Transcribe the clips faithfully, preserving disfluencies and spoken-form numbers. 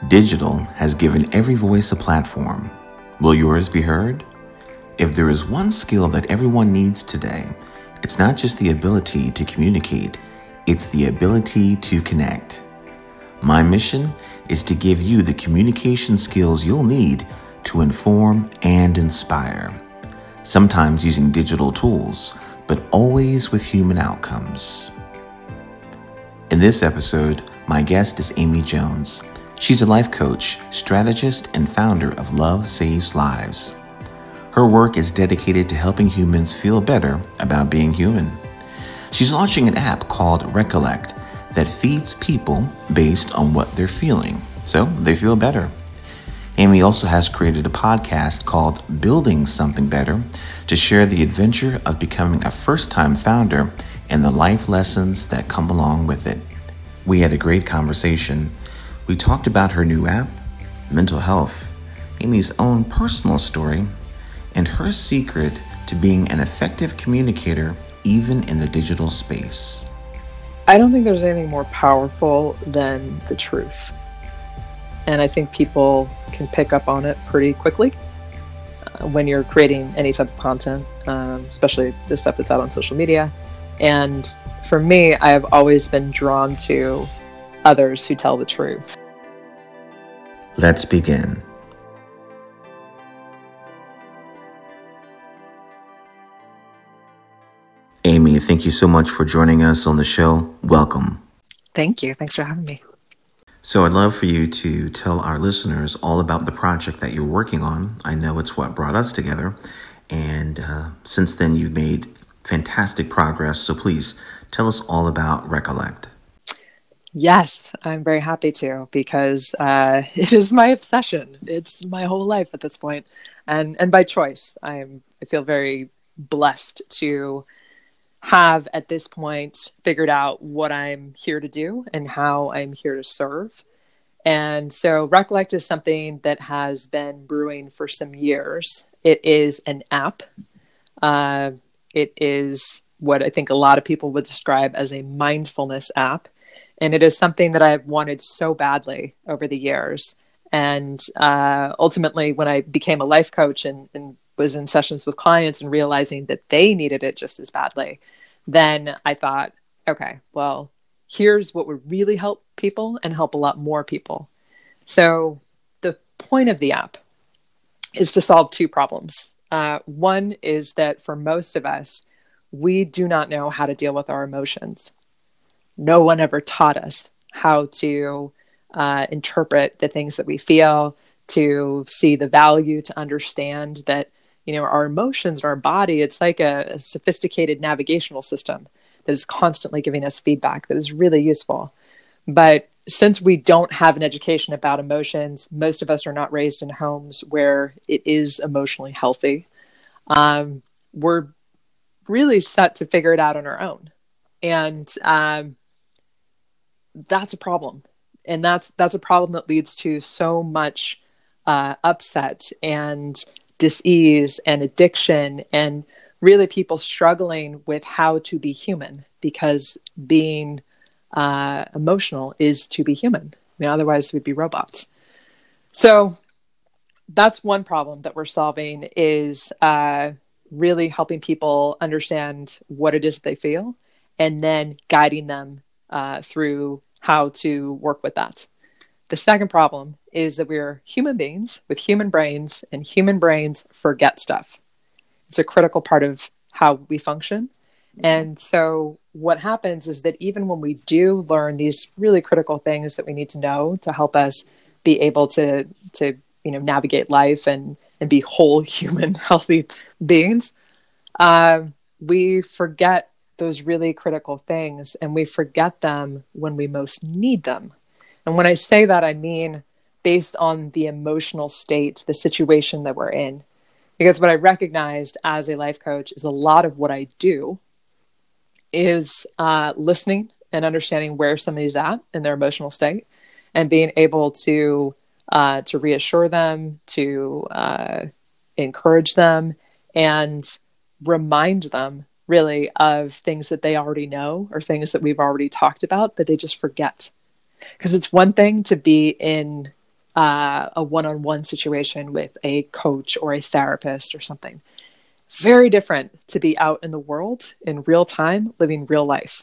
Digital has given every voice a platform. Will yours be heard? If there is one skill that everyone needs today, it's not just the ability to communicate, it's the ability to connect. My mission is to give you the communication skills you'll need to inform and inspire. Sometimes using digital tools, but always with human outcomes. In this episode, my guest is Amy Jones. She's a life coach, strategist, and founder of Love Saves Lives. Her work is dedicated to helping humans feel better about being human. She's launching an app called Recollect that feeds people based on what they're feeling, so they feel better. Amy also has created a podcast called Building Something Better to share the adventure of becoming a first-time founder and the life lessons that come along with it. We had a great conversation. We talked about her new app, mental health, Amy's own personal story, and her secret to being an effective communicator even in the digital space. I don't think there's anything more powerful than the truth. And I think people can pick up on it pretty quickly uh, when you're creating any type of content, um, especially the stuff that's out on social media. And for me, I have always been drawn to others who tell the truth. Let's begin. Amy, thank you so much for joining us on the show. Welcome. Thank you. Thanks for having me. So I'd love for you to tell our listeners all about the project that you're working on. I know it's what brought us together. And uh, since then, you've made fantastic progress. So please tell us all about Recollect. Yes, I'm very happy to, because uh, it is my obsession. It's my whole life at this point. And and by choice. I'm I feel very blessed to have at this point figured out what I'm here to do and how I'm here to serve. And so Recollect is something that has been brewing for some years. It is an app. Uh, it is what I think a lot of people would describe as a mindfulness app. And it is something that I've wanted so badly over the years. And uh, ultimately, when I became a life coach and, and was in sessions with clients and realizing that they needed it just as badly, then I thought, okay, well, here's what would really help people and help a lot more people. So the point of the app is to solve two problems. Uh, one is that for most of us, we do not know how to deal with our emotions. No one ever taught us how to uh, interpret the things that we feel, to see the value, to understand that, you know, our emotions, our body, it's like a, a sophisticated navigational system that is constantly giving us feedback that is really useful. But since we don't have an education about emotions, most of us are not raised in homes where it is emotionally healthy. Um, we're really set to figure it out on our own. And um, that's a problem. And that's that's a problem that leads to so much uh, upset and dis-ease and addiction, and really people struggling with how to be human, because being uh, emotional is to be human. I mean, otherwise we'd be robots. So that's one problem that we're solving, is uh, really helping people understand what it is they feel, and then guiding them uh, through how to work with that. The second problem is that we're human beings with human brains, and human brains forget stuff. It's a critical part of how we function. And so what happens is that even when we do learn these really critical things that we need to know to help us be able to, to you know, navigate life and, and be whole human, healthy beings, uh, we forget those really critical things, and we forget them when we most need them. And when I say that, I mean based on the emotional state, the situation that we're in. Because what I recognized as a life coach is a lot of what I do is uh, listening and understanding where somebody's at in their emotional state, and being able to uh, to reassure them, to uh, encourage them, and remind them really of things that they already know, or things that we've already talked about, but they just forget. Because it's one thing to be in uh, a one-on-one situation with a coach or a therapist or something. Very different to be out in the world in real time, living real life.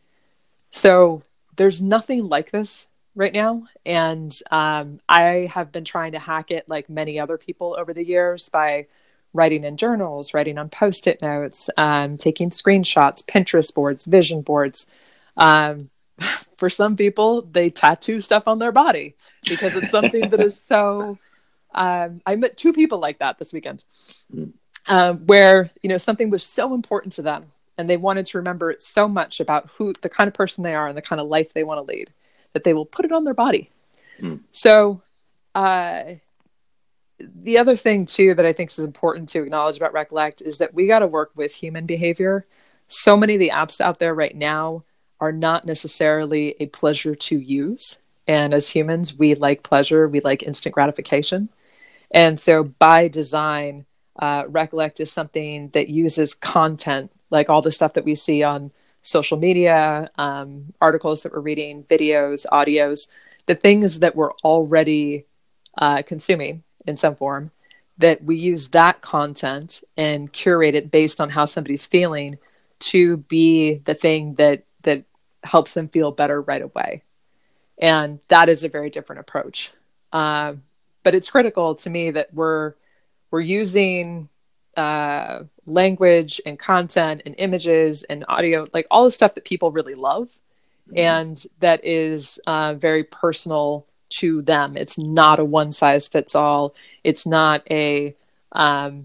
So there's nothing like this right now. And um, I have been trying to hack it like many other people over the years by writing in journals, writing on Post-it notes, um, taking screenshots, Pinterest boards, vision boards. Um, for some people, they tattoo stuff on their body because it's something that is so, um, I met two people like that this weekend, um, where, you know, something was so important to them and they wanted to remember it so much about who, the kind of person they are and the kind of life they want to lead, that they will put it on their body. Mm. So, uh, the other thing too, that I think is important to acknowledge about Recollect is that we got to work with human behavior. So many of the apps out there right now are not necessarily a pleasure to use. And as humans, we like pleasure. We like instant gratification. And so by design, uh, Recollect is something that uses content, like all the stuff that we see on social media, um, articles that we're reading, videos, audios, the things that we're already uh, consuming in some form, that we use that content and curate it based on how somebody's feeling to be the thing that that helps them feel better right away. And that is a very different approach. Uh, but it's critical to me that we're we're using uh, language and content and images and audio, like all the stuff that people really love, mm-hmm. and that is uh, very personal to them. It's not a one size fits all. It's not a, um,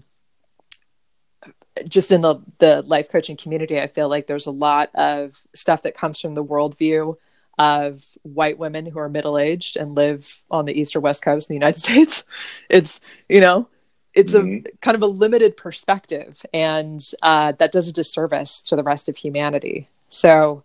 just in the, the life coaching community, I feel like there's a lot of stuff that comes from the worldview of white women who are middle-aged and live on the East or West Coast in the United States. It's, you know, it's mm-hmm. a kind of a limited perspective, and uh, that does a disservice to the rest of humanity. So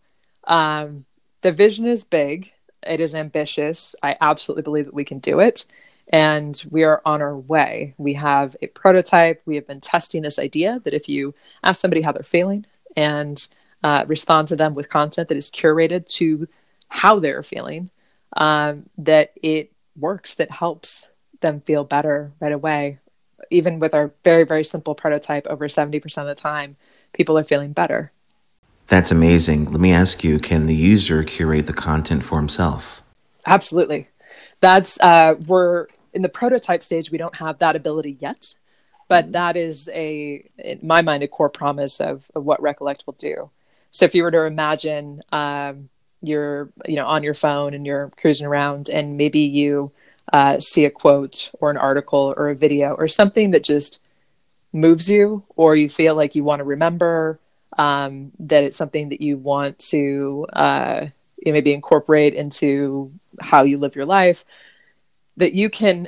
um, the vision is big. It is ambitious. I absolutely believe that we can do it. And we are on our way. We have a prototype. We have been testing this idea that if you ask somebody how they're feeling and uh, respond to them with content that is curated to how they're feeling, um, that it works, that helps them feel better right away. Even with our very, very simple prototype, over seventy percent of the time, people are feeling better. That's amazing. Let me ask you, can the user curate the content for himself? Absolutely. That's, uh, we're in the prototype stage. We don't have that ability yet, but mm-hmm. that is a, in my mind, a core promise of, of what Recollect will do. So if you were to imagine, um, you're, you know, on your phone and you're cruising around and maybe you, uh, see a quote or an article or a video or something that just moves you, or you feel like you want to remember, um, that it's something that you want to uh, you know, maybe incorporate into how you live your life, that you can,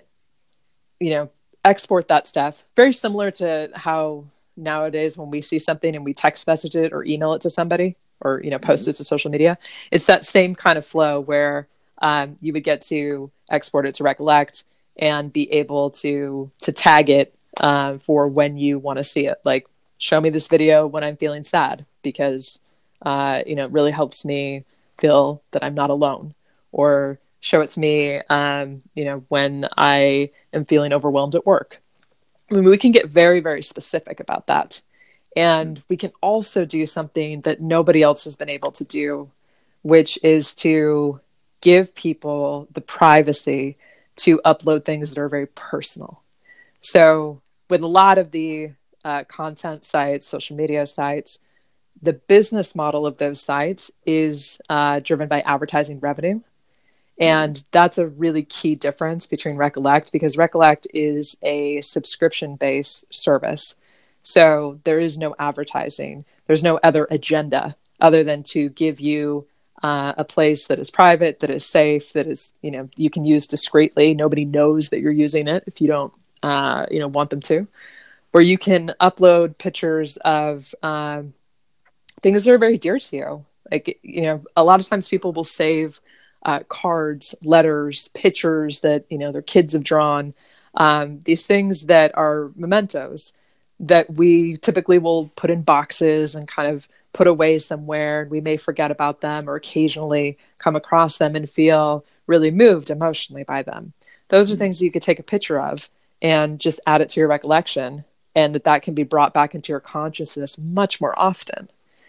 you know, export that stuff. Very similar to how nowadays when we see something and we text message it or email it to somebody or, you know, post mm-hmm. it to social media, it's that same kind of flow where um, you would get to export it to Recollect and be able to to tag it uh, for when you want to see it. Like, show me this video when I'm feeling sad because, uh, you know, it really helps me feel that I'm not alone. Or show it to me, um, you know, when I am feeling overwhelmed at work. I mean, we can get very, very specific about that. And we can also do something that nobody else has been able to do, which is to give people the privacy to upload things that are very personal. So with a lot of the uh, content sites, social media sites, the business model of those sites is uh, driven by advertising revenue. And that's a really key difference between Recollect, because Recollect is a subscription-based service. So there is no advertising. There's no other agenda other than to give you uh, a place that is private, that is safe, that is, you know, you can use discreetly. Nobody knows that you're using it if you don't, uh, you know, want them to. Where you can upload pictures of um, things that are very dear to you. Like, you know, a lot of times people will save uh, cards, letters, pictures that, you know, their kids have drawn, um, these things that are mementos that we typically will put in boxes and kind of put away somewhere. We may forget about them or occasionally come across them and feel really moved emotionally by them. those are things that you could take a picture of and just add it to your recollection, and that that can be brought back into your consciousness much more often.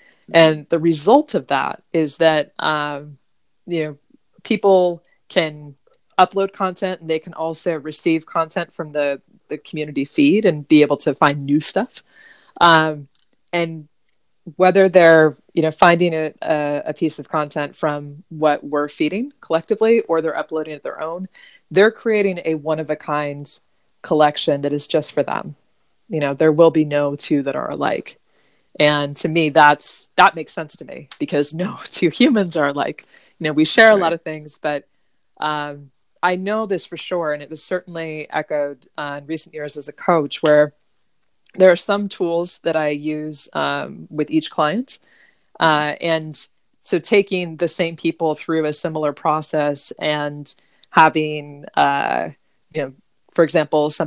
And the result of that is that, um, you know, people can upload content, and they can also receive content from the, the community feed and be able to find new stuff. Um, and whether they're, you know, finding a, a piece of content from what we're feeding collectively, or they're uploading it their own, they're creating a one-of-a-kind collection that is just for them. You know, there will be no two that are alike. And to me, that's, that makes sense to me, because no two humans are alike. You know, we share a lot of things, but um, I know this for sure. And it was certainly echoed uh, in recent years as a coach, where there are some tools that I use um, with each client. Uh, and so taking the same people through a similar process and having, uh, you know, for example, some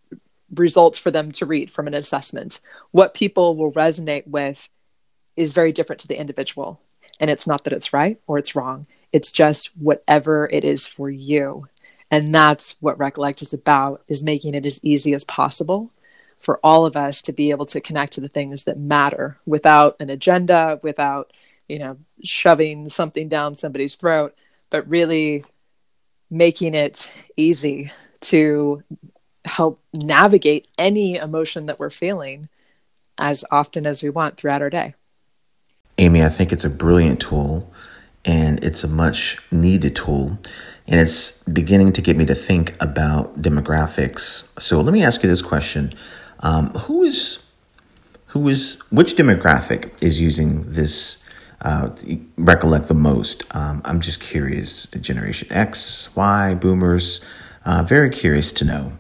results for them to read from an assessment, what people will resonate with is very different to the individual. And it's not that it's right or it's wrong. It's just whatever it is for you. And that's what Recollect is about, is making it as easy as possible for all of us to be able to connect to the things that matter without an agenda, without, you know, shoving something down somebody's throat, but really making it easy to help navigate any emotion that we're feeling as often as we want throughout our day. Amy, I think it's a brilliant tool, and it's a much needed tool, and it's beginning to get me to think about demographics. So let me ask you this question. Um, who is, who is, which demographic is using this uh, Recollect the most? Um, I'm just curious. Generation X, Y, boomers, uh, very curious to know.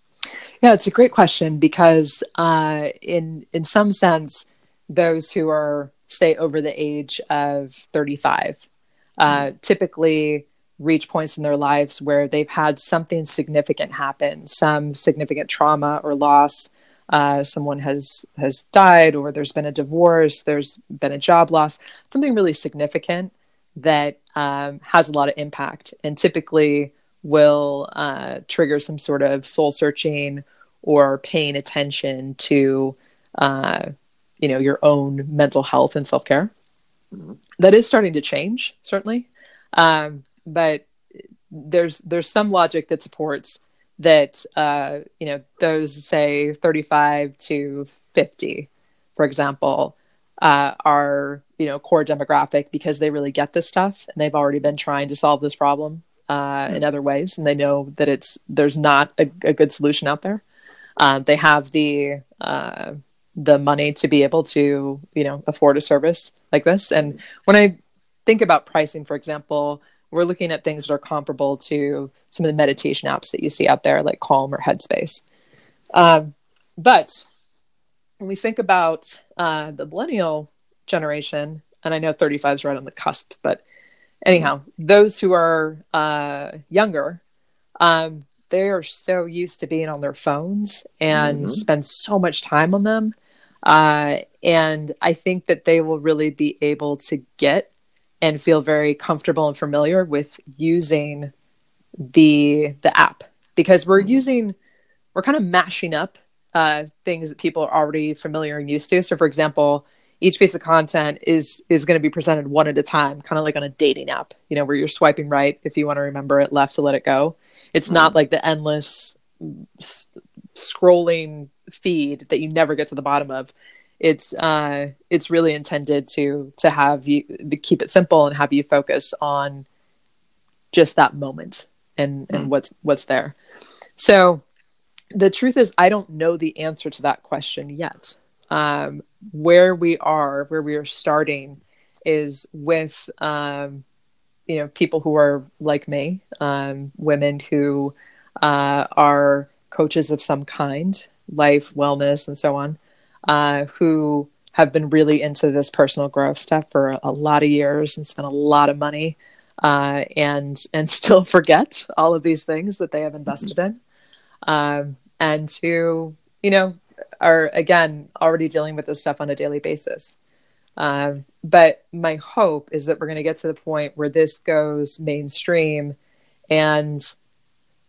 Yeah, it's a great question, because uh, in in some sense, those who are, say, over the age of thirty-five, uh, typically reach points in their lives where they've had something significant happen, some significant trauma or loss. Uh, someone has has died, or there's been a divorce, there's been a job loss, something really significant that um, has a lot of impact, and typically will uh, trigger some sort of soul searching or paying attention to, uh, you know, your own mental health and self-care. Mm-hmm. That is starting to change, certainly. Um, but there's, there's some logic that supports that, uh, you know, those, say, thirty-five to fifty, for example, uh, are, you know, core demographic, because they really get this stuff, and they've already been trying to solve this problem Uh, in other ways, and they know that it's there's not a, a good solution out there. Um, they have the uh, the money to be able to, you know, afford a service like this. And when I think about pricing, for example, we're looking at things that are comparable to some of the meditation apps that you see out there, like Calm or Headspace. Um, but when we think about uh, the millennial generation, and I know thirty-five is right on the cusp, but anyhow, those who are uh, younger, um, they are so used to being on their phones and mm-hmm. spend so much time on them. Uh, and I think that they will really be able to get and feel very comfortable and familiar with using the the app, because we're mm-hmm. using, we're kind of mashing up uh, things that people are already familiar and used to. So, for example, each piece of content is is going to be presented one at a time, kind of like on a dating app, you know, where you're swiping right if you want to remember it, left to let it go. It's mm-hmm. not like the endless s- scrolling feed that you never get to the bottom of. It's uh, it's really intended to to have you to keep it simple and have you focus on just that moment and mm-hmm. and what's what's there. So the truth is, I don't know the answer to that question yet. Um, where we are, where we are starting is with, um, you know, people who are like me, um, women who, uh, are coaches of some kind, life, wellness, and so on, uh, who have been really into this personal growth stuff for a, a lot of years and spent a lot of money, uh, and, and still forget all of these things that they have invested in. Um, and who, you know, are, again, already dealing with this stuff on a daily basis. Um, but my hope is that we're going to get to the point where this goes mainstream, and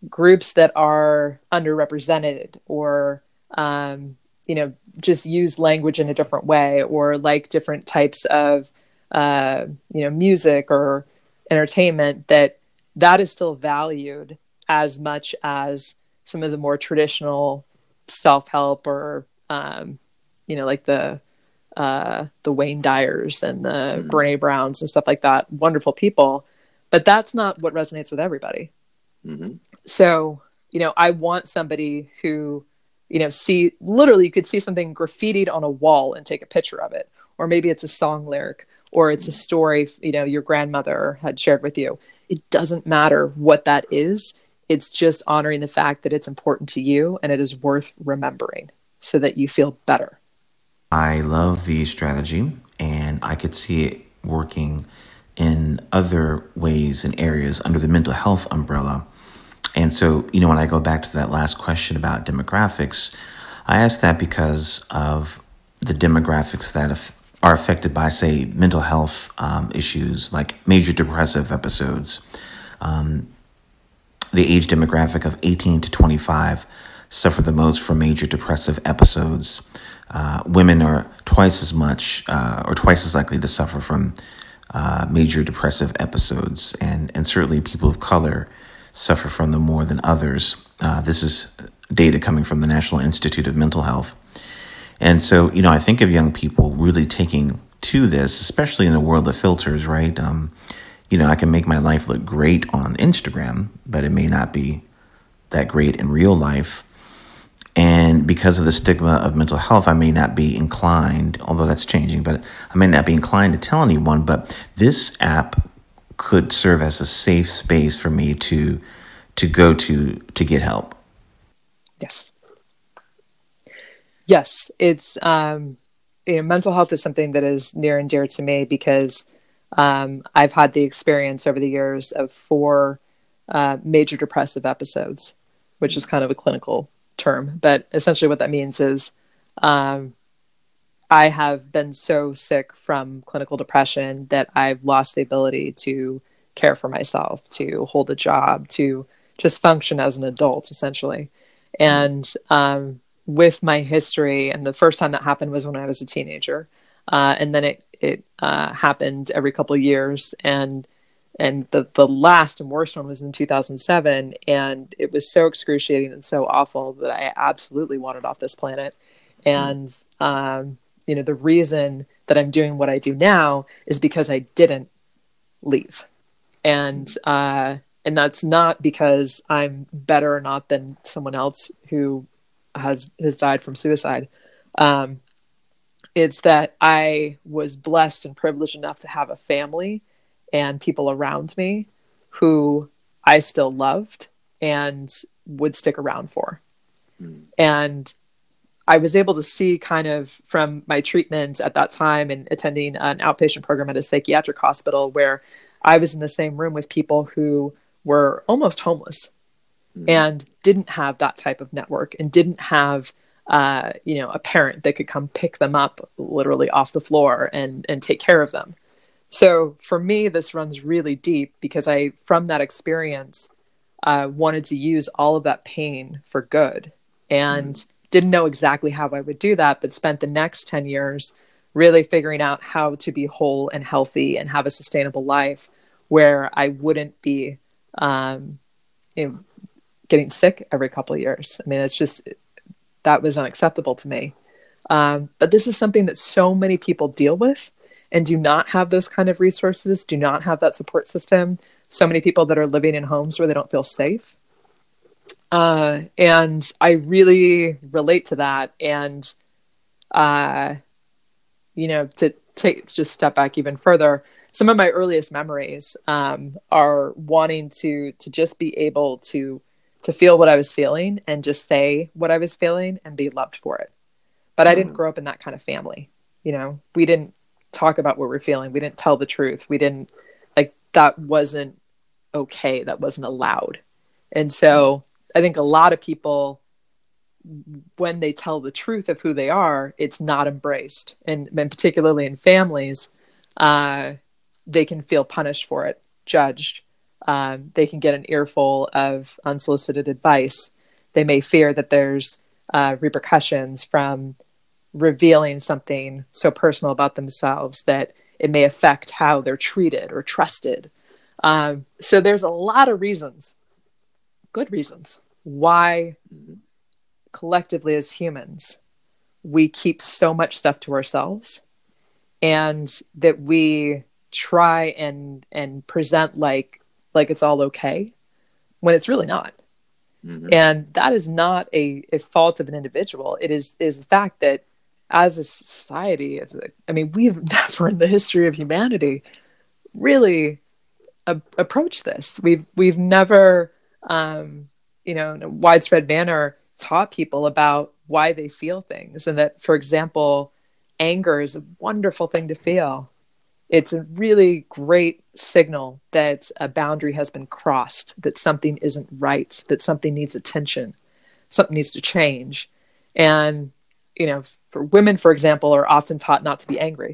groups that are underrepresented, or, um, you know, just use language in a different way, or like different types of, uh, you know, music or entertainment, that that is still valued as much as some of the more traditional self-help, or, um, you know, like the, uh, the Wayne Dyers and the mm-hmm. Brene Browns and stuff like that. Wonderful people, but that's not what resonates with everybody. Mm-hmm. So, you know, I want somebody who, you know, see, literally you could see something graffitied on a wall and take a picture of it. Or maybe it's a song lyric, or it's a story, you know, your grandmother had shared with you. It doesn't matter what that is. It's just honoring the fact that it's important to you and it is worth remembering so that you feel better. I love the strategy, and I could see it working in other ways and areas under the mental health umbrella. And so, you know, when I go back to that last question about demographics, I ask that because of the demographics that have, are affected by, say, mental health um, issues like major depressive episodes. Um, the age demographic of eighteen to twenty-five suffer the most from major depressive episodes. Uh, women are twice as much uh, or twice as likely to suffer from uh, major depressive episodes. And, and certainly people of color suffer from them more than others. Uh, this is data coming from the National Institute of Mental Health. And so, you know, I think of young people really taking to this, especially in the world of filters, right? Um, you know, I can make my life look great on Instagram, but it may not be that great in real life. And because of the stigma of mental health, I may not be inclined, although that's changing, but I may not be inclined to tell anyone. But this app could serve as a safe space for me to to go to to get help. Yes. Yes, it's um, you know, mental health is something that is near and dear to me because um, I've had the experience over the years of four uh, major depressive episodes, which is kind of a clinical term, but essentially what that means is um, I have been so sick from clinical depression that I've lost the ability to care for myself, to hold a job, to just function as an adult, essentially. And um, with my history, and the first time that happened was when I was a teenager, uh, and then it it uh, happened every couple of years, and and the the last and worst one was in two thousand seven, and it was so excruciating and so awful that I absolutely wanted off this planet. And um, you know, the reason that I'm doing what I do now is because I didn't leave. And, uh, and that's not because I'm better or not than someone else who has, has died from suicide. Um, it's that I was blessed and privileged enough to have a family and people around me who I still loved and would stick around for. Mm. And I was able to see kind of from my treatment at that time and attending an outpatient program at a psychiatric hospital where I was in the same room with people who were almost homeless mm. and didn't have that type of network and didn't have, uh, you know, a parent that could come pick them up literally off the floor and, and take care of them. So for me, this runs really deep because I, from that experience, uh, wanted to use all of that pain for good and mm. didn't know exactly how I would do that, but spent the next ten years really figuring out how to be whole and healthy and have a sustainable life where I wouldn't be um, you know, getting sick every couple of years. I mean, it's just, that was unacceptable to me. Um, but this is something that so many people deal with and do not have those kind of resources, do not have that support system. So many people that are living in homes where they don't feel safe. Uh, and I really relate to that. And, uh, you know, to take, just step back even further, some of my earliest memories, um, are wanting to, to just be able to, to feel what I was feeling and just say what I was feeling and be loved for it. But I didn't grow up in that kind of family. You know, we didn't talk about what we're feeling. We didn't tell the truth. We didn't, like, that wasn't okay. That wasn't allowed. And so I think a lot of people, when they tell the truth of who they are, it's not embraced. And, and particularly in families, uh, they can feel punished for it, judged, um, they can get an earful of unsolicited advice. They may fear that there's uh, repercussions from revealing something so personal about themselves that it may affect how they're treated or trusted. Um, so there's a lot of reasons, good reasons, why collectively as humans, we keep so much stuff to ourselves, and that we try and, and present like, like it's all okay when it's really not. Mm-hmm. And that is not a, a fault of an individual. It is, is the fact that as a society, as a, I mean, we've never in the history of humanity really a, approached this. We've, we've never, um, you know, in a widespread manner taught people about why they feel things. And that, for example, anger is a wonderful thing to feel. It's a really great signal that a boundary has been crossed, that something isn't right, that something needs attention, something needs to change. And, you know, for women, for example, are often taught not to be angry.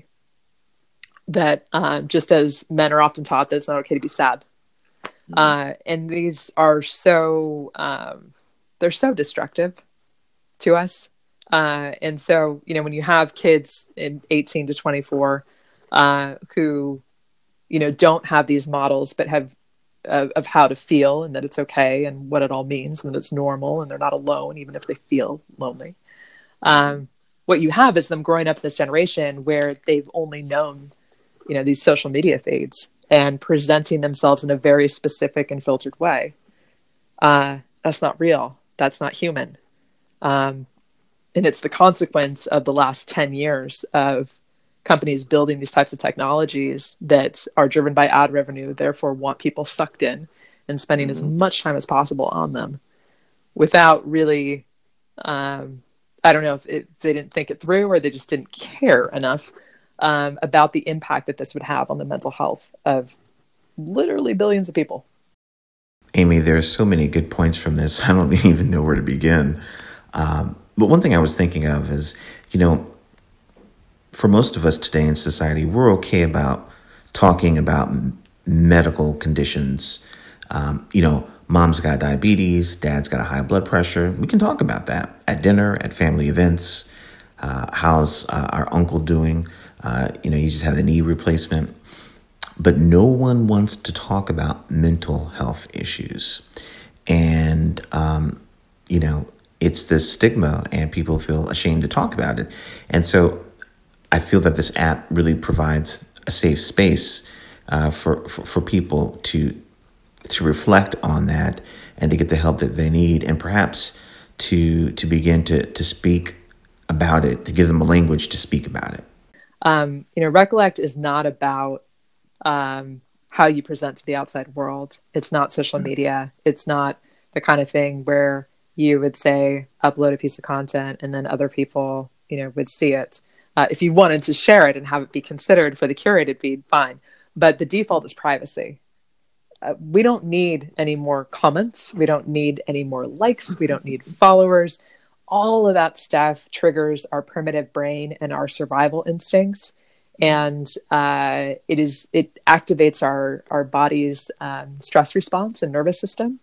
That um, just as men are often taught that it's not okay to be sad. Mm-hmm. Uh, and these are so, um, they're so destructive to us. Uh, and so, you know, when you have kids in eighteen to twenty-four, uh, who, you know, don't have these models, but have uh, of how to feel and that it's okay and what it all means and that it's normal and they're not alone, even if they feel lonely. Um, what you have is them growing up in this generation where they've only known, you know, these social media feeds and presenting themselves in a very specific and filtered way. Uh, that's not real. That's not human. Um, and it's the consequence of the last ten years of companies building these types of technologies that are driven by ad revenue, therefore want people sucked in and spending mm-hmm. as much time as possible on them without really, um, I don't know if, it, if they didn't think it through or they just didn't care enough um, about the impact that this would have on the mental health of literally billions of people. Amy, there are so many good points from this. I don't even know where to begin. Um, but one thing I was thinking of is, you know, for most of us today in society, we're okay about talking about m- medical conditions. Um, you know, mom's got diabetes, dad's got a high blood pressure. We can talk about that at dinner, at family events. Uh, how's uh, our uncle doing? Uh, you know, he just had a knee replacement. But no one wants to talk about mental health issues. And, um, you know, it's this stigma and people feel ashamed to talk about it. And so I feel that this app really provides a safe space uh, for, for for people to to reflect on that and to get the help that they need, and perhaps to to begin to to speak about it, to give them a language to speak about it. Um, you know, Recollect is not about um, how you present to the outside world. It's not social mm-hmm. media. It's not the kind of thing where you would say upload a piece of content and then other people, you know, would see it. Uh, if you wanted to share it and have it be considered for the curated feed, fine. But the default is privacy. Uh, we don't need any more comments. We don't need any more likes. We don't need followers. All of that stuff triggers our primitive brain and our survival instincts. And uh, it is it activates our, our body's um, stress response and nervous system.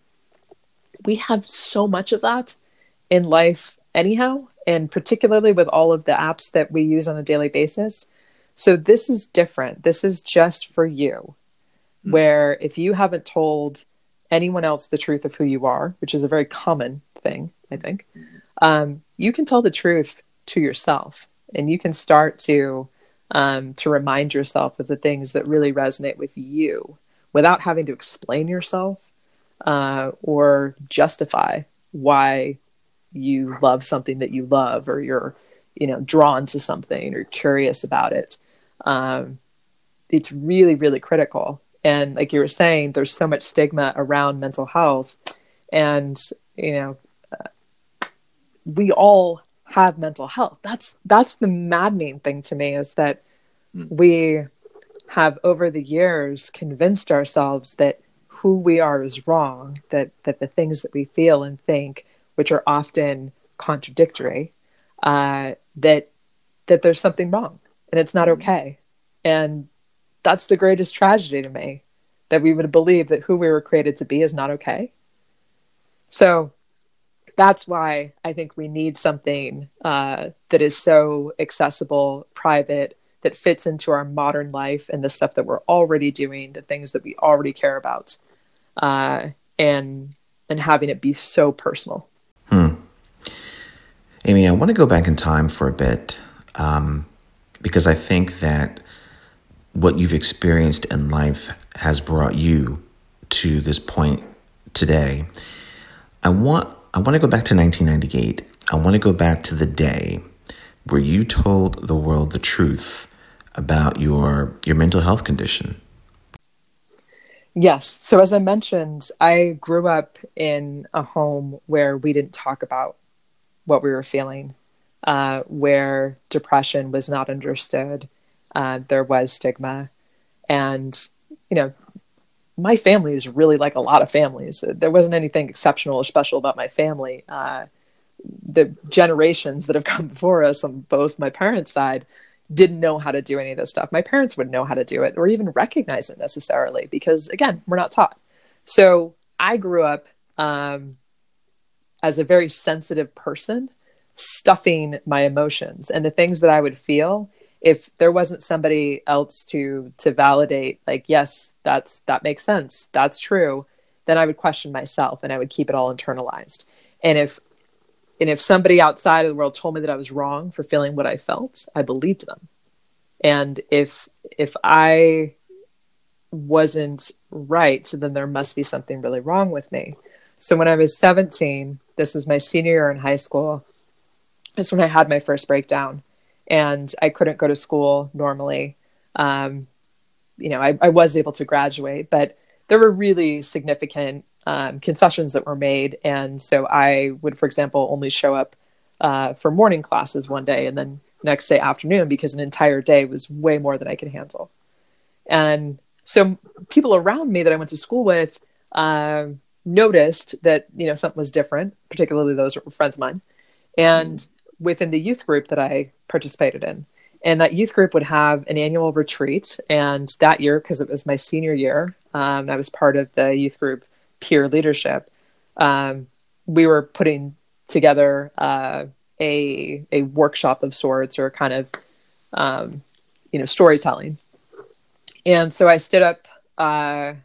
We have so much of that in life anyhow, and particularly with all of the apps that we use on a daily basis. So this is different. This is just for you, mm-hmm. where if you haven't told anyone else the truth of who you are, which is a very common thing, I think, mm-hmm. um, you can tell the truth to yourself, and you can start to um, to remind yourself of the things that really resonate with you without having to explain yourself uh, or justify why you love something that you love, or you're, you know, drawn to something or curious about it. Um, it's really, really critical. And like you were saying, there's so much stigma around mental health, and, you know, uh, we all have mental health. That's, that's the maddening thing to me, is that mm. we have over the years convinced ourselves that who we are is wrong, that, that the things that we feel and think, which are often contradictory, uh, that that there's something wrong and it's not okay. And that's the greatest tragedy to me, that we would believe that who we were created to be is not okay. So that's why I think we need something uh, that is so accessible, private, that fits into our modern life and the stuff that we're already doing, the things that we already care about, uh, and and having it be so personal. Hmm. Amy, I want to go back in time for a bit, um, because I think that what you've experienced in life has brought you to this point today. I want I want to go back to nineteen ninety-eight. I want to go back to the day where you told the world the truth about your your mental health condition. Yes. So as I mentioned, I grew up in a home where we didn't talk about what we were feeling, uh, where depression was not understood. Uh, there was stigma. And, you know, my family is really like a lot of families. There wasn't anything exceptional or special about my family. Uh, the generations that have come before us on both my parents' side didn't know how to do any of this stuff. My parents wouldn't know how to do it or even recognize it necessarily because, again, we're not taught. So I grew up um, as a very sensitive person, stuffing my emotions and the things that I would feel. If there wasn't somebody else to to validate, like, yes, that's that makes sense, that's true, then I would question myself and I would keep it all internalized. And if and if somebody outside of the world told me that I was wrong for feeling what I felt, I believed them. And if if I wasn't right, then there must be something really wrong with me. So when I was seventeen, this was my senior year in high school, that's when I had my first breakdown. And I couldn't go to school normally. Um, you know, I, I was able to graduate, but there were really significant um, concessions that were made. And so I would, for example, only show up uh, for morning classes one day and then next day afternoon because an entire day was way more than I could handle. And so people around me that I went to school with uh, noticed that, you know, something was different, particularly those were friends of mine. And mm-hmm. within the youth group that I participated in. And that youth group would have an annual retreat. And that year, because it was my senior year, um, I was part of the youth group peer leadership. Um, we were putting together uh, a a workshop of sorts or kind of, um, you know, storytelling. And so I stood up uh,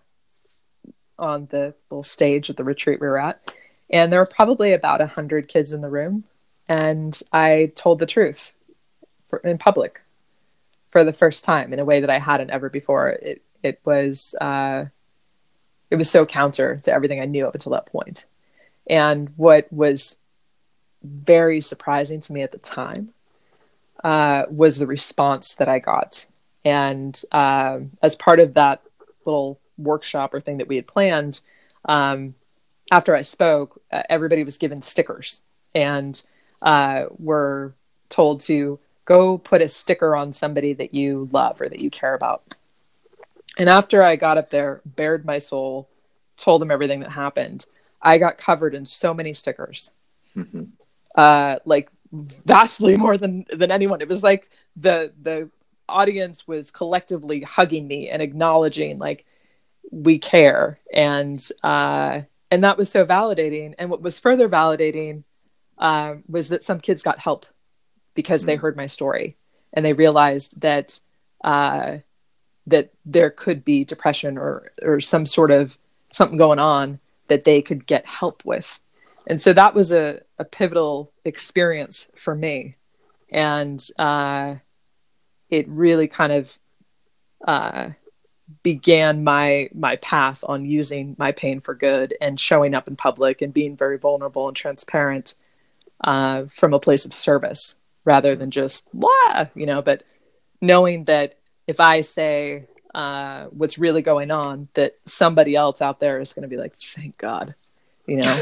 on the little stage at the retreat we were at. And there were probably about one hundred kids in the room. And I told the truth for, in public for the first time in a way that I hadn't ever before. It it was uh, it was so counter to everything I knew up until that point. And what was very surprising to me at the time uh, was the response that I got. And uh, as part of that little workshop or thing that we had planned, um, after I spoke, uh, everybody was given stickers and uh, were told to go put a sticker on somebody that you love or that you care about. And after I got up there, bared my soul, told them everything that happened, I got covered in so many stickers, mm-hmm. uh, like vastly more than, than anyone. It was like the, the audience was collectively hugging me and acknowledging like, we care. And, uh, and that was so validating. And what was further validating uh, was that some kids got help because mm-hmm. they heard my story and they realized that, uh, that there could be depression or, or some sort of something going on that they could get help with. And so that was a, a pivotal experience for me. And uh, it really kind of uh, began my my path on using my pain for good and showing up in public and being very vulnerable and transparent uh, from a place of service rather than just blah, you know, but knowing that if I say uh, what's really going on, that somebody else out there is going to be like, thank God, you know,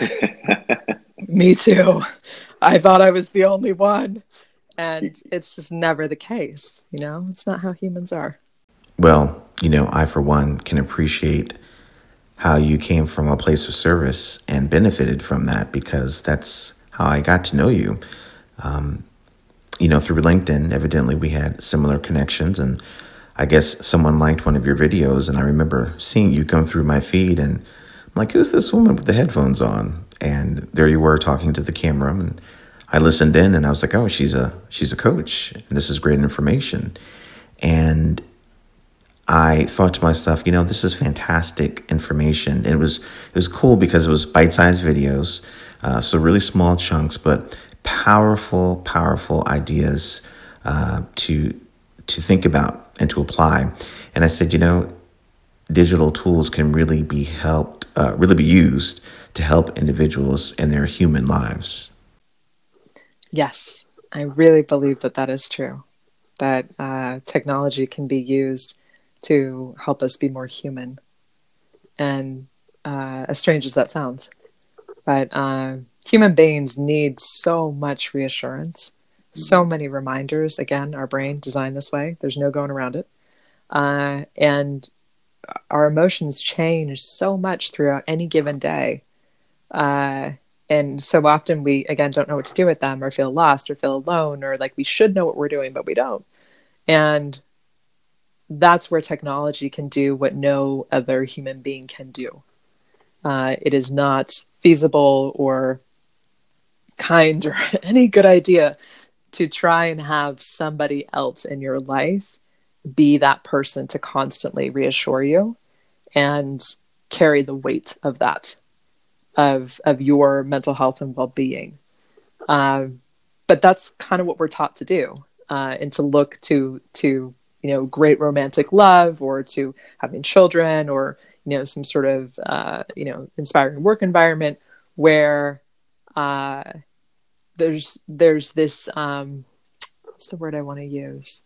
me too. I thought I was the only one. And it's just never the case, you know, it's not how humans are. Well, you know, I, for one, can appreciate how you came from a place of service and benefited from that because that's how I got to know you. Um, you know, through LinkedIn, evidently we had similar connections and I guess someone liked one of your videos, and I remember seeing you come through my feed, and I'm like, who's this woman with the headphones on? And there you were talking to the camera, and I listened in, and I was like, oh, she's a she's a coach, and this is great information. And I thought to myself, you know, this is fantastic information. And it was it was cool because it was bite-sized videos, uh, so really small chunks, but powerful, powerful ideas uh, to to think about and to apply. And I said, you know, digital tools can really be helped, uh, really be used to help individuals in their human lives. Yes, I really believe that that is true, that uh, technology can be used to help us be more human. And uh, as strange as that sounds, but uh, human beings need so much reassurance, so many reminders. Again, our brain designed this way. There's no going around it. Uh, and our emotions change so much throughout any given day. Uh, and so often we, again, don't know what to do with them, or feel lost, or feel alone, or like we should know what we're doing, but we don't. And that's where technology can do what no other human being can do. Uh, it is not feasible or kind or any good idea to try and have somebody else in your life be that person to constantly reassure you and carry the weight of that, of of your mental health and well-being. Um, but that's kind of what we're taught to do, uh, and to look to to you know great romantic love, or to having children, or you know some sort of uh, you know inspiring work environment where uh, there's there's this um, what's the word I want to use?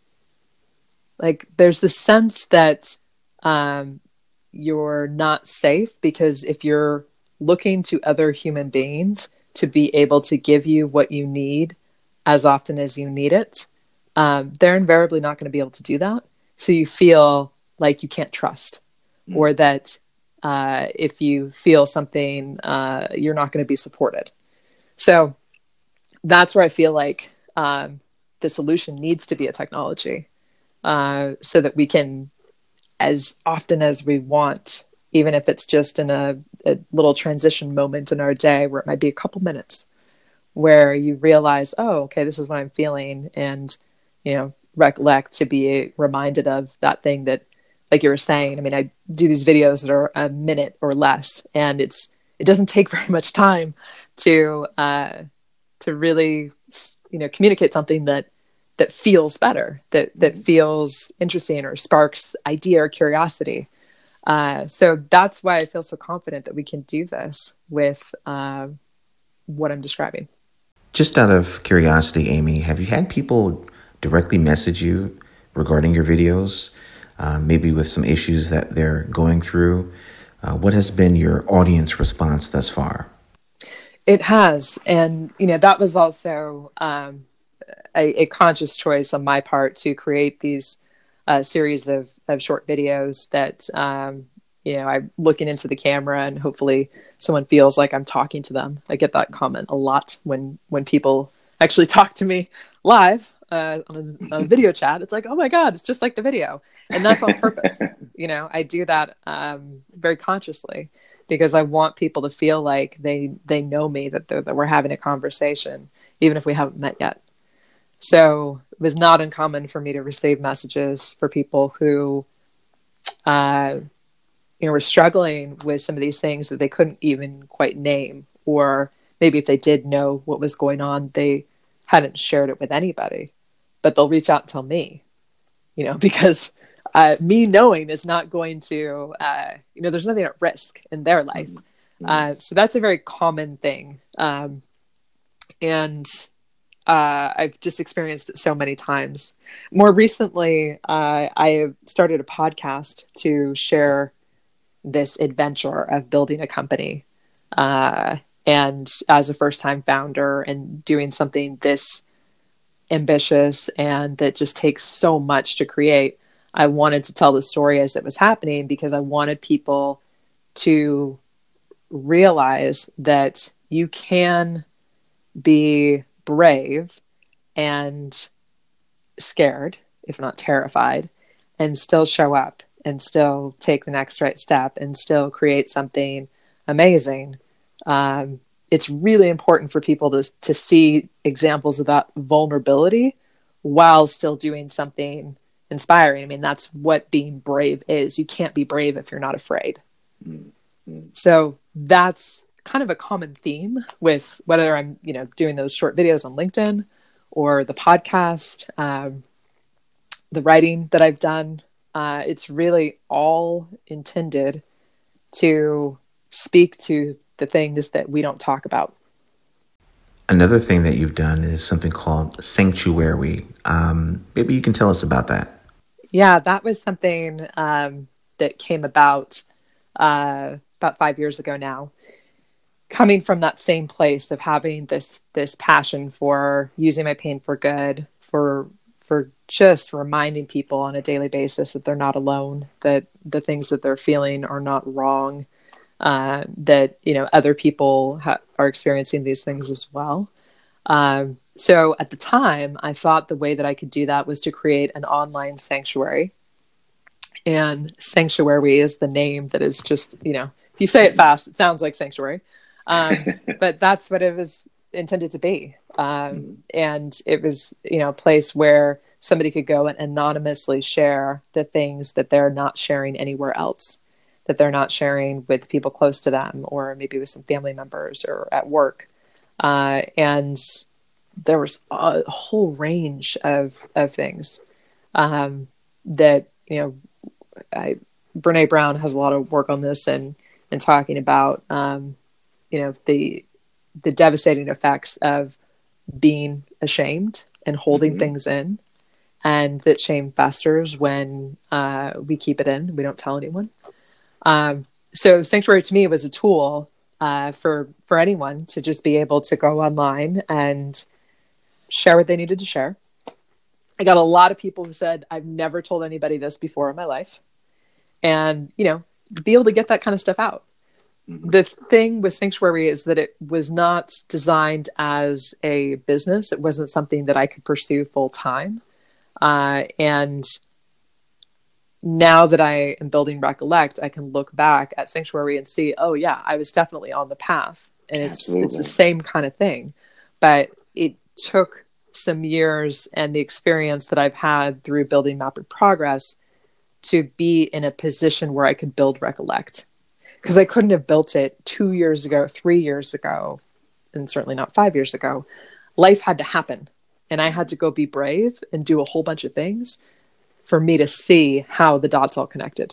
Like there's the sense that um, you're not safe, because if you're looking to other human beings to be able to give you what you need as often as you need it, um, they're invariably not going to be able to do that. So you feel like you can't trust, mm. or that uh, if you feel something, uh, you're not going to be supported. So that's where I feel like um, the solution needs to be a technology, uh, so that we can, as often as we want, even if it's just in a, a little transition moment in our day where it might be a couple minutes, where you realize, oh, okay, this is what I'm feeling. And, you know, recollect to be reminded of that thing that, like you were saying, I mean, I do these videos that are a minute or less, and it's, it doesn't take very much time to, uh, to really, you know, communicate something that, that feels better, that, that feels interesting, or sparks idea or curiosity. Uh, so that's why I feel so confident that we can do this with uh, what I'm describing. Just out of curiosity, Amy, have you had people directly message you regarding your videos, uh, maybe with some issues that they're going through? Uh, what has been your audience response thus far? It has. And, you know, that was also um, a, a conscious choice on my part to create these uh, series of, of short videos that, um, you know, I'm looking into the camera, and hopefully someone feels like I'm talking to them. I get that comment a lot when, when people actually talk to me live uh, on a, a video chat. It's like, oh my God, it's just like the video. And that's on purpose. You know, I do that um, very consciously, because I want people to feel like they, they know me, that, that we're having a conversation, even if we haven't met yet. So it was not uncommon for me to receive messages for people who, uh, you know, were struggling with some of these things that they couldn't even quite name, or maybe if they did know what was going on, they hadn't shared it with anybody, but they'll reach out and tell me, you know, because uh, me knowing is not going to, uh, you know, there's nothing at risk in their life. Mm-hmm. Uh, so that's a very common thing. Um, and Uh, I've just experienced it so many times. More recently, uh, I started a podcast to share this adventure of building a company. Uh, and as a first-time founder and doing something this ambitious and that just takes so much to create, I wanted to tell the story as it was happening, because I wanted people to realize that you can be brave and scared, if not terrified, and still show up and still take the next right step and still create something amazing. Um, it's really important for people to, to see examples of that vulnerability while still doing something inspiring. I mean, that's what being brave is. You can't be brave if you're not afraid. Mm-hmm. So that's kind of a common theme with whether I'm, you know, doing those short videos on LinkedIn or the podcast, um, the writing that I've done. Uh, it's really all intended to speak to the things that we don't talk about. Another thing that you've done is something called Sanctuary. Um, maybe you can tell us about that. Yeah, that was something um, that came about uh, about five years ago now. Coming from that same place of having this this passion for using my pain for good, for for just reminding people on a daily basis that they're not alone, that the things that they're feeling are not wrong, uh, that, you know, other people ha- are experiencing these things as well. Um, so at the time, I thought the way that I could do that was to create an online sanctuary. And Sanctuary is the name that is just, you know, if you say it fast, it sounds like sanctuary. Um, but that's what it was intended to be. Um, and it was, you know, a place where somebody could go and anonymously share the things that they're not sharing anywhere else, that they're not sharing with people close to them, or maybe with some family members or at work. Uh, and there was a whole range of, of things um, that, you know, I, Brene Brown has a lot of work on this and, and talking about, um, you know, the, the devastating effects of being ashamed and holding mm-hmm. things in, and that shame festers when uh, we keep it in, we don't tell anyone. Um, so Sanctuary to me was a tool uh, for, for anyone to just be able to go online and share what they needed to share. I got a lot of people who said, I've never told anybody this before in my life. And, you know, be able to get that kind of stuff out. Mm-hmm. The thing with Sanctuary is that it was not designed as a business. It wasn't something that I could pursue full time. Uh, and now that I am building Recollect, I can look back at Sanctuary and see, oh yeah, I was definitely on the path. And it's Absolutely. It's the same kind of thing. But it took some years and the experience that I've had through building Map of Progress to be in a position where I could build Recollect. Because I couldn't have built it two years ago, three years ago, and certainly not five years ago. Life had to happen. And I had to go be brave and do a whole bunch of things for me to see how the dots all connected.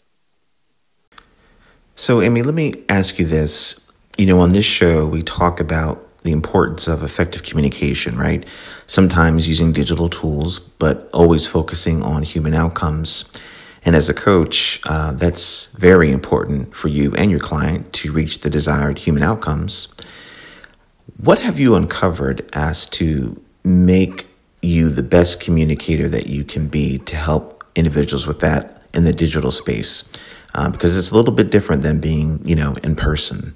So, Amy, let me ask you this. You know, on this show, we talk about the importance of effective communication, right? Sometimes using digital tools, but always focusing on human outcomes. And as a coach, uh, that's very important for you and your client to reach the desired human outcomes. What have you uncovered as to make you the best communicator that you can be to help individuals with that in the digital space? Uh, because it's a little bit different than being, you know, in person.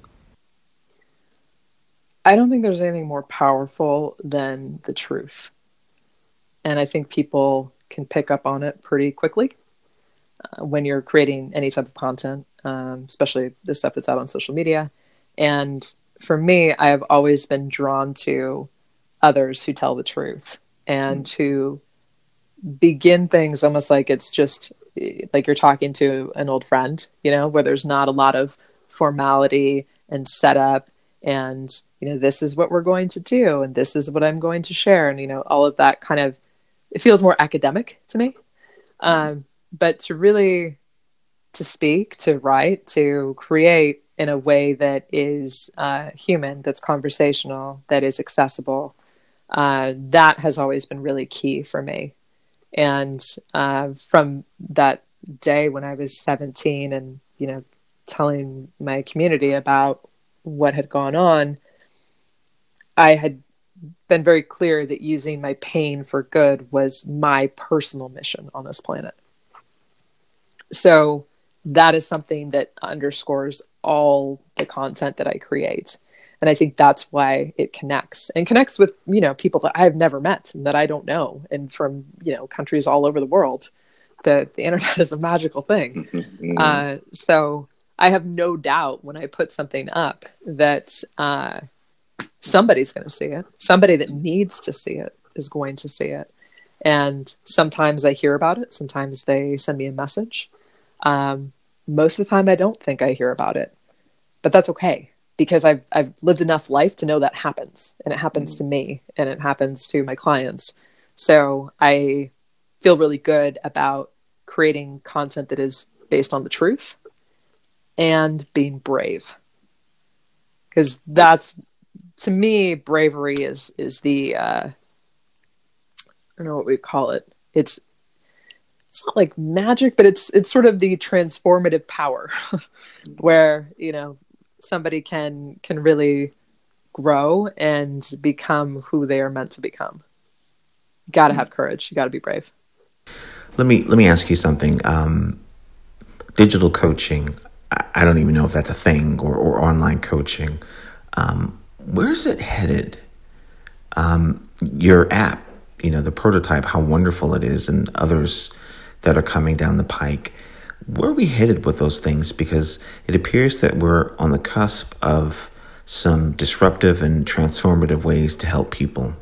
I don't think there's anything more powerful than the truth. And I think people can pick up on it pretty quickly uh, when you're creating any type of content, um, especially the stuff that's out on social media. And for me, I have always been drawn to others who tell the truth and mm. who begin things almost like it's just like you're talking to an old friend, you know, where there's not a lot of formality and setup and, you know, this is what we're going to do and this is what I'm going to share. And, you know, all of that kind of, it feels more academic to me. Um, but to really, to speak, to write, to create in a way that is uh, human, that's conversational, that is accessible, uh, that has always been really key for me. And uh, from that day when I was seventeen and, you know, telling my community about what had gone on, I had been very clear that using my pain for good was my personal mission on this planet. So that is something that underscores all the content that I create. And I think that's why it connects and connects with, you know, people that I've never met and that I don't know and from, you know, countries all over the world. the, the internet is a magical thing. Mm-hmm. Uh, so I have no doubt when I put something up that uh, somebody's going to see it. Somebody that needs to see it is going to see it. And sometimes I hear about it. Sometimes they send me a message. Um, most of the time I don't think I hear about it, but that's okay, because I've, I've lived enough life to know that happens, and it happens to me, and it happens to my clients. So I feel really good about creating content that is based on the truth and being brave, because that's, to me, bravery is, is the, uh, I don't know what we call it. It's, it's not like magic, but it's, it's sort of the transformative power where, you know, somebody can, can really grow and become who they are meant to become. You got to have courage. You got to be brave. Let me, let me ask you something. Um, digital coaching, I, I don't even know if that's a thing, or, or online coaching. Um, where's it headed? Um, your app, you know, the prototype, how wonderful it is, and others that are coming down the pike. Where are we headed with those things? Because it appears that we're on the cusp of some disruptive and transformative ways to help people.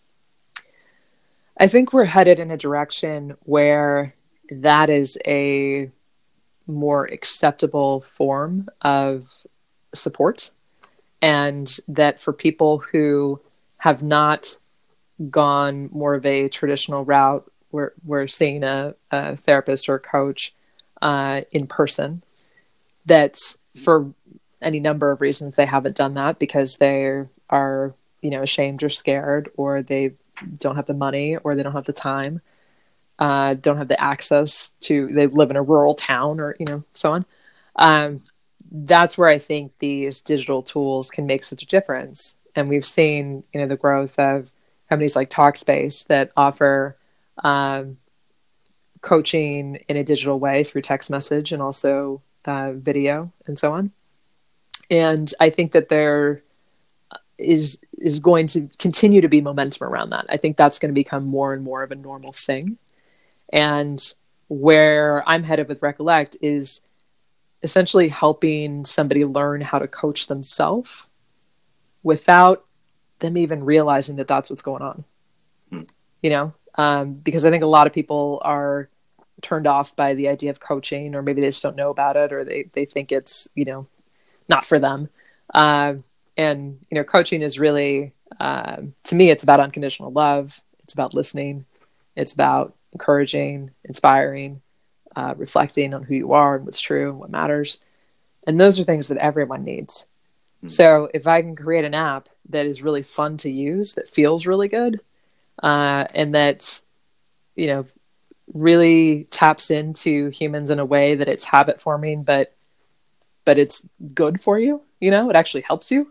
I think we're headed in a direction where that is a more acceptable form of support, and that for people who have not gone more of a traditional route, where we're seeing a, a therapist or a coach uh, in person, that for any number of reasons they haven't done that because they are, you know, ashamed or scared, or they don't have the money, or they don't have the time, uh, don't have the access to, they live in a rural town, or, you know, so on. Um, that's where I think these digital tools can make such a difference. And we've seen, you know, the growth of companies like Talkspace that offer um, coaching in a digital way through text message and also uh, video and so on. And I think that there is is going to continue to be momentum around that. I think that's going to become more and more of a normal thing. And where I'm headed with Recollect is essentially helping somebody learn how to coach themselves without them even realizing that that's what's going on. Hmm. You know, um, because I think a lot of people are turned off by the idea of coaching, or maybe they just don't know about it, or they, they think it's, you know, not for them. Uh, and, you know, coaching is really, uh, to me, it's about unconditional love. It's about listening. It's about encouraging, inspiring, uh, reflecting on who you are and what's true and what matters. And those are things that everyone needs. Mm-hmm. So if I can create an app that is really fun to use, that feels really good, uh, and that, you know, really taps into humans in a way that it's habit forming, but but it's good for you, you know, it actually helps you.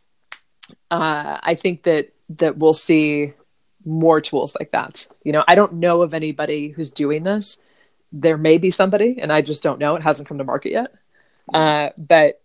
Uh, I think that that we'll see more tools like that. You know, I don't know of anybody who's doing this. There may be somebody, and I just don't know. It hasn't come to market yet. Uh, but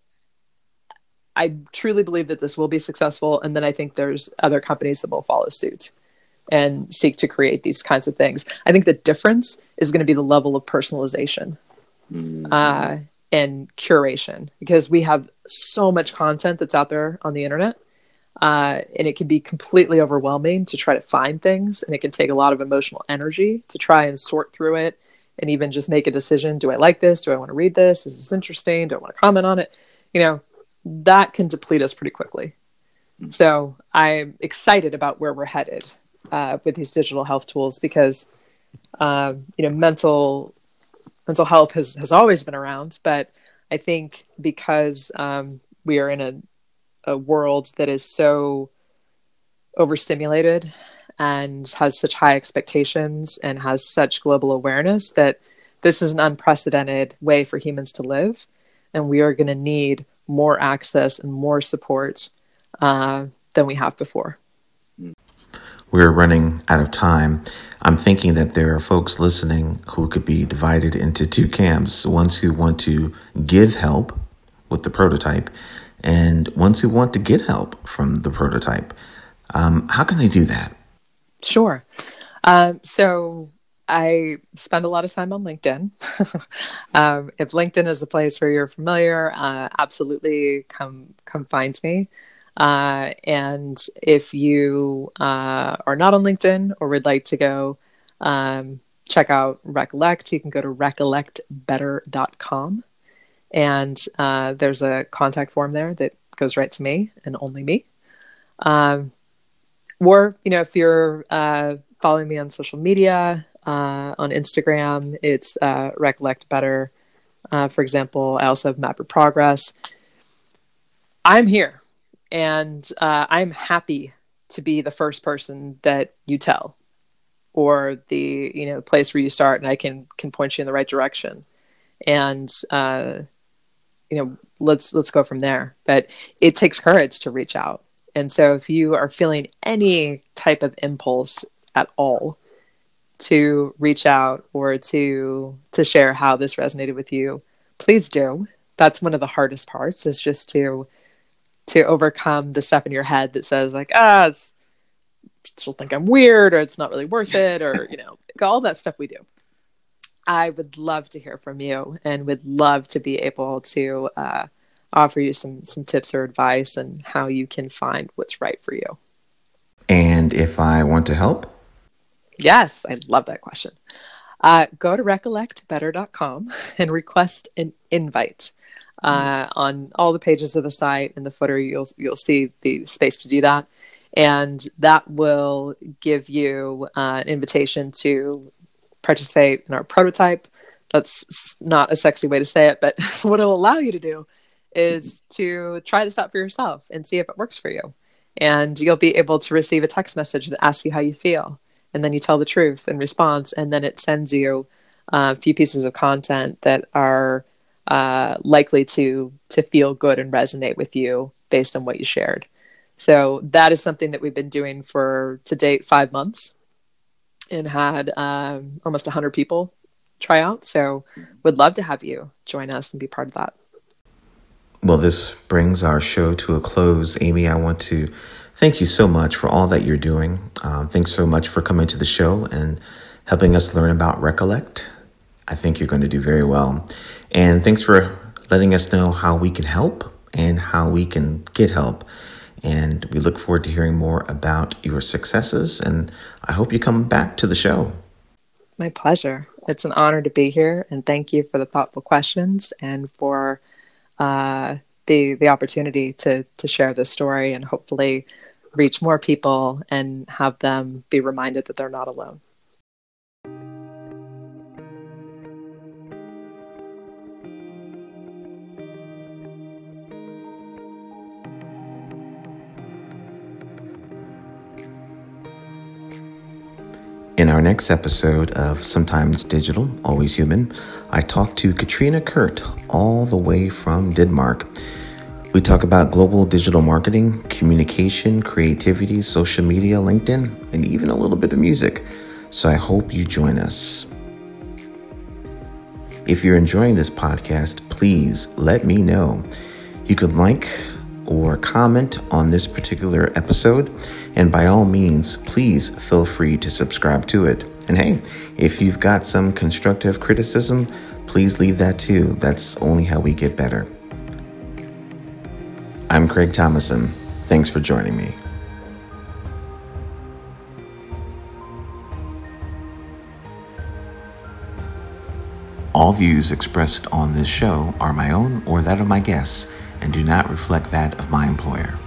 I truly believe that this will be successful. And then I think there's other companies that will follow suit and seek to create these kinds of things. I think the difference is going to be the level of personalization. Mm-hmm. Uh, and curation, because we have so much content that's out there on the internet, uh, and it can be completely overwhelming to try to find things, and it can take a lot of emotional energy to try and sort through it and even just make a decision. Do I like this? Do I want to read this? Is this interesting? Do I want to comment on it? You know, that can deplete us pretty quickly. So I'm excited about where we're headed uh, with these digital health tools, because, um, you know, mental Mental health has, has always been around, but I think because um, we are in a, a world that is so overstimulated and has such high expectations and has such global awareness, that this is an unprecedented way for humans to live. And we are going to need more access and more support uh, than we have before. We're running out of time. I'm thinking that there are folks listening who could be divided into two camps, ones who want to give help with the prototype and ones who want to get help from the prototype. Um, how can they do that? Sure. Uh, so I spend a lot of time on LinkedIn. um, if LinkedIn is the place where you're familiar, uh, absolutely come come find me. Uh, and if you uh, are not on LinkedIn or would like to go um, check out Recollect, you can go to recollect better dot com. And uh, there's a contact form there that goes right to me and only me. Um, or, you know, if you're uh, following me on social media, uh, on Instagram, it's uh, Recollect Better. Uh, for example, I also have Map Your Progress. I'm here, and uh, I'm happy to be the first person that you tell, or the you know place where you start, and I can can point you in the right direction. And uh, you know, let's let's go from there. But it takes courage to reach out. And so if you are feeling any type of impulse at all to reach out or to to share how this resonated with you, please do. That's one of the hardest parts, is just to to overcome the stuff in your head that says like, ah, it's, she'll think I'm weird, or it's not really worth it, or, you know, all that stuff we do. I would love to hear from you, and would love to be able to uh, offer you some some tips or advice on how you can find what's right for you. And if I want to help? Yes, I love that question. Uh, go to recollect better dot com and request an invite. Uh, on all the pages of the site, in the footer, you'll you'll see the space to do that, and that will give you uh, an invitation to participate in our prototype. That's not a sexy way to say it, but what it'll allow you to do is to try this out for yourself and see if it works for you. And you'll be able to receive a text message that asks you how you feel, and then you tell the truth in response, and then it sends you uh, a few pieces of content that are uh, likely to to feel good and resonate with you based on what you shared. So that is something that we've been doing for, to date, five months, and had um, almost one hundred people try out. So would love to have you join us and be part of that. Well, this brings our show to a close. Amy, I want to thank you so much for all that you're doing. Um, thanks so much for coming to the show and helping us learn about Recollect. I think you're going to do very well. And thanks for letting us know how we can help and how we can get help. And we look forward to hearing more about your successes. And I hope you come back to the show. My pleasure. It's an honor to be here. And thank you for the thoughtful questions, and for uh, the the opportunity to to share this story, and hopefully reach more people and have them be reminded that they're not alone. In our next episode of Sometimes Digital, Always Human, I talk to Katrina Kurt, all the way from Denmark. We talk about global digital marketing, communication, creativity, social media, LinkedIn, and even a little bit of music. So I hope you join us. If you're enjoying this podcast, please let me know. You could like or comment on this particular episode, and by all means, please feel free to subscribe to it. And hey, if you've got some constructive criticism, please leave that too. That's only how we get better. I'm Craig Thomason. Thanks for joining me. All views expressed on this show are my own or that of my guests, and do not reflect that of my employer.